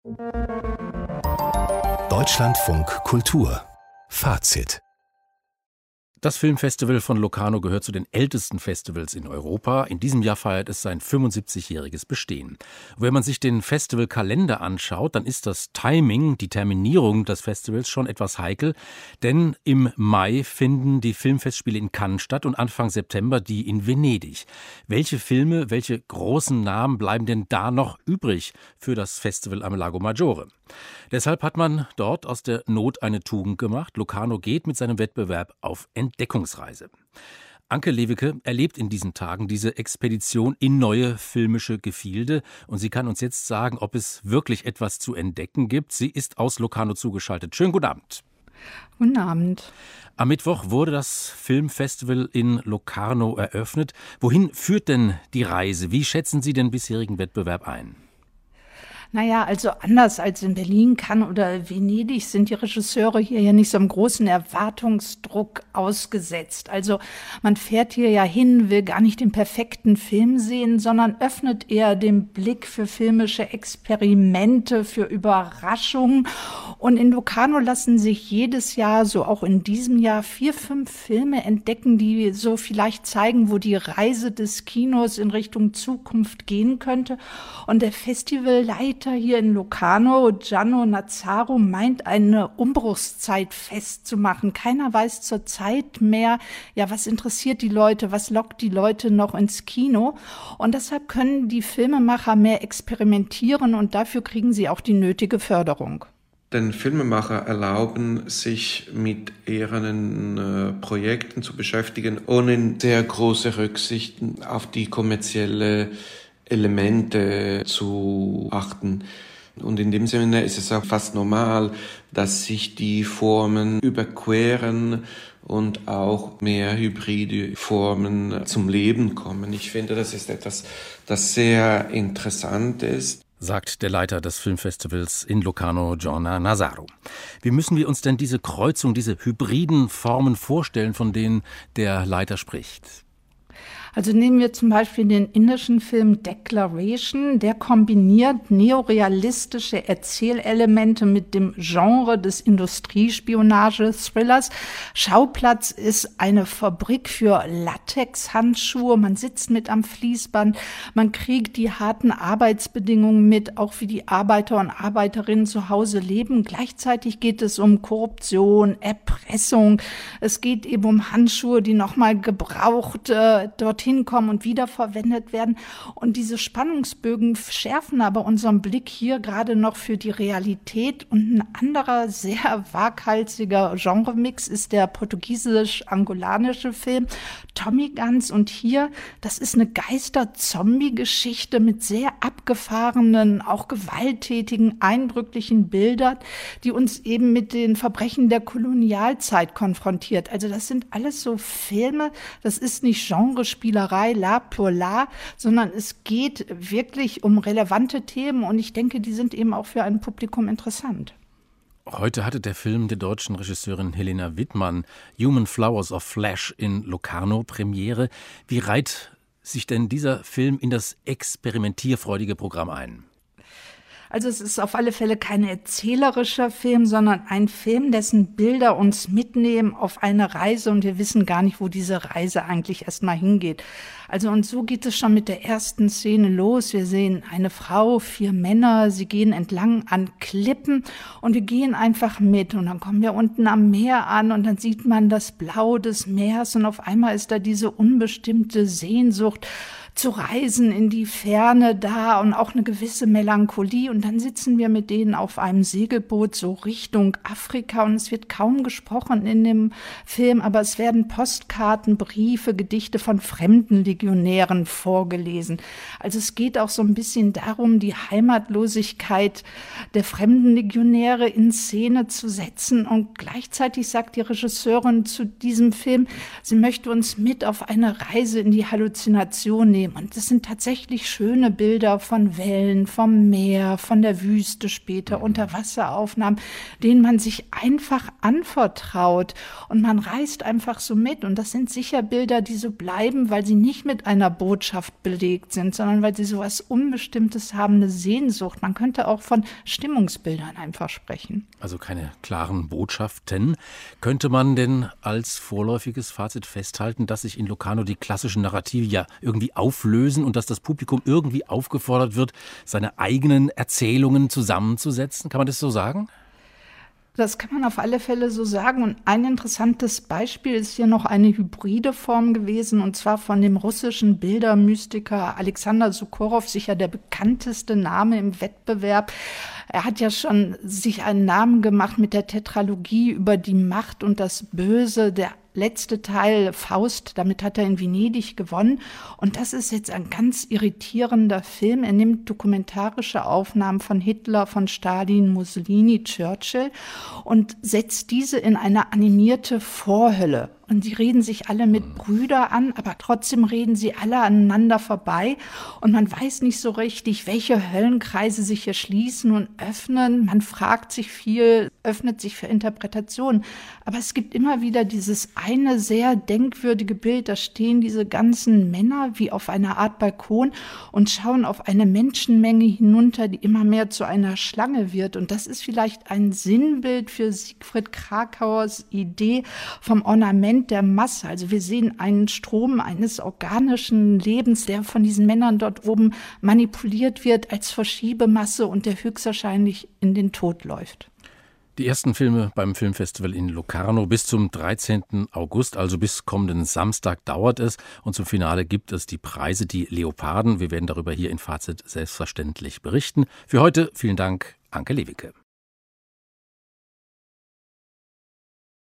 Deutschlandfunk Kultur Fazit. Das Filmfestival von Locarno gehört zu den ältesten Festivals in Europa. In diesem Jahr feiert es sein 75-jähriges Bestehen. Und wenn man sich den Festivalkalender anschaut, dann ist das Timing, die Terminierung des Festivals schon etwas heikel. Denn im Mai finden die Filmfestspiele in Cannes statt und Anfang September die in Venedig. Welche Filme, welche großen Namen bleiben denn da noch übrig für das Festival am Lago Maggiore? Deshalb hat man dort aus der Not eine Tugend gemacht. Locarno geht mit seinem Wettbewerb auf Entdeckungsreise. Anke Lewicke erlebt in diesen Tagen diese Expedition in neue filmische Gefilde und sie kann uns jetzt sagen, ob es wirklich etwas zu entdecken gibt. Sie ist aus Locarno zugeschaltet. Schönen guten Abend. Guten Abend. Am Mittwoch wurde das Filmfestival in Locarno eröffnet. Wohin führt denn die Reise? Wie schätzen Sie den bisherigen Wettbewerb ein? Naja, also anders als in Berlin, Cannes oder Venedig sind die Regisseure hier ja nicht so einem großen Erwartungsdruck ausgesetzt. Also man fährt hier ja hin, will gar nicht den perfekten Film sehen, sondern öffnet eher den Blick für filmische Experimente, für Überraschungen. Und in Locarno lassen sich jedes Jahr, so auch in diesem Jahr, 4, 5 Filme entdecken, die so vielleicht zeigen, wo die Reise des Kinos in Richtung Zukunft gehen könnte. Und der Festivalleiter hier in Locarno, Gianno Nazzaro, meint, eine Umbruchszeit festzumachen. Keiner weiß zurzeit mehr, ja, was interessiert die Leute, was lockt die Leute noch ins Kino. Und deshalb können die Filmemacher mehr experimentieren und dafür kriegen sie auch die nötige Förderung. Denn Filmemacher erlauben sich mit ihren Projekten zu beschäftigen, ohne sehr große Rücksichten auf die kommerzielle Elemente zu achten. Und in dem Sinne ist es auch fast normal, dass sich die Formen überqueren und auch mehr hybride Formen zum Leben kommen. Ich finde, das ist etwas, das sehr interessant ist, sagt der Leiter des Filmfestivals in Locarno, Gianno Nazzaro. Wie müssen wir uns denn diese Kreuzung, diese hybriden Formen vorstellen, von denen der Leiter spricht? Also nehmen wir zum Beispiel den indischen Film Declaration, der kombiniert neorealistische Erzählelemente mit dem Genre des Industriespionage-Thrillers. Schauplatz ist eine Fabrik für Latexhandschuhe. Man sitzt mit am Fließband, man kriegt die harten Arbeitsbedingungen mit, auch wie die Arbeiter und Arbeiterinnen zu Hause leben. Gleichzeitig geht es um Korruption, Erpressung. Es geht eben um Handschuhe, die nochmal gebraucht dorthin kommen und wiederverwendet werden. Und diese Spannungsbögen schärfen aber unseren Blick hier gerade noch für die Realität. Und ein anderer sehr waghalsiger Genremix ist der portugiesisch-angolanische Film Tommy Guns. Und hier, das ist eine Geister-Zombie-Geschichte mit sehr abgefahrenen, auch gewalttätigen, eindrücklichen Bildern, die uns eben mit den Verbrechen der Kolonialzeit konfrontiert. Also das sind alles so Filme, das ist nicht Genrespielerei la pour la, sondern es geht wirklich um relevante Themen und ich denke, die sind eben auch für ein Publikum interessant. Heute hatte der Film der deutschen Regisseurin Helena Wittmann, Human Flowers of Flesh, in Locarno Premiere. Wie reiht sich denn dieser Film in das experimentierfreudige Programm ein? Also es ist auf alle Fälle kein erzählerischer Film, sondern ein Film, dessen Bilder uns mitnehmen auf eine Reise und wir wissen gar nicht, wo diese Reise eigentlich erstmal hingeht. Also und so geht es schon mit der ersten Szene los. Wir sehen eine Frau, 4 Männer, sie gehen entlang an Klippen und wir gehen einfach mit und dann kommen wir unten am Meer an und dann sieht man das Blau des Meeres und auf einmal ist da diese unbestimmte Sehnsucht zu reisen in die Ferne da und auch eine gewisse Melancholie. Und dann sitzen wir mit denen auf einem Segelboot so Richtung Afrika und es wird kaum gesprochen in dem Film, aber es werden Postkarten, Briefe, Gedichte von fremden Legionären vorgelesen. Also es geht auch so ein bisschen darum, die Heimatlosigkeit der fremden Legionäre in Szene zu setzen. Und gleichzeitig sagt die Regisseurin zu diesem Film, sie möchte uns mit auf eine Reise in die Halluzination nehmen. nehmen. Und das sind tatsächlich schöne Bilder von Wellen, vom Meer, von der Wüste später, Unterwasseraufnahmen, denen man sich einfach anvertraut. Und man reist einfach so mit. Und das sind sicher Bilder, die so bleiben, weil sie nicht mit einer Botschaft belegt sind, sondern weil sie so was Unbestimmtes haben, eine Sehnsucht. Man könnte auch von Stimmungsbildern einfach sprechen. Also keine klaren Botschaften. Könnte man denn als vorläufiges Fazit festhalten, dass sich in Locarno die klassischen Narrative ja irgendwie auflösen und dass das Publikum irgendwie aufgefordert wird, seine eigenen Erzählungen zusammenzusetzen? Kann man das so sagen? Das kann man auf alle Fälle so sagen. Und ein interessantes Beispiel ist hier noch eine hybride Form gewesen, und zwar von dem russischen Bildermystiker Alexander Sokurov, sicher der bekannteste Name im Wettbewerb. Er hat ja schon sich einen Namen gemacht mit der Tetralogie über die Macht und das Böse. Der letzte Teil, Faust, damit hat er in Venedig gewonnen. Und das ist jetzt ein ganz irritierender Film. Er nimmt dokumentarische Aufnahmen von Hitler, von Stalin, Mussolini, Churchill und setzt diese in eine animierte Vorhölle. Und sie reden sich alle mit Brüder an, aber trotzdem reden sie alle aneinander vorbei. Und man weiß nicht so richtig, welche Höllenkreise sich hier schließen und öffnen. Man fragt sich viel, öffnet sich für Interpretationen. Aber es gibt immer wieder dieses eine sehr denkwürdige Bild. Da stehen diese ganzen Männer wie auf einer Art Balkon und schauen auf eine Menschenmenge hinunter, die immer mehr zu einer Schlange wird. Und das ist vielleicht ein Sinnbild für Siegfried Kracauers Idee vom Ornament der Masse. Also wir sehen einen Strom eines organischen Lebens, der von diesen Männern dort oben manipuliert wird als Verschiebemasse und der höchstwahrscheinlich in den Tod läuft. Die ersten Filme beim Filmfestival in Locarno bis zum 13. August, also bis kommenden Samstag dauert es. Und zum Finale gibt es die Preise, die Leoparden. Wir werden darüber hier in Fazit selbstverständlich berichten. Für heute vielen Dank, Anke Lewicke.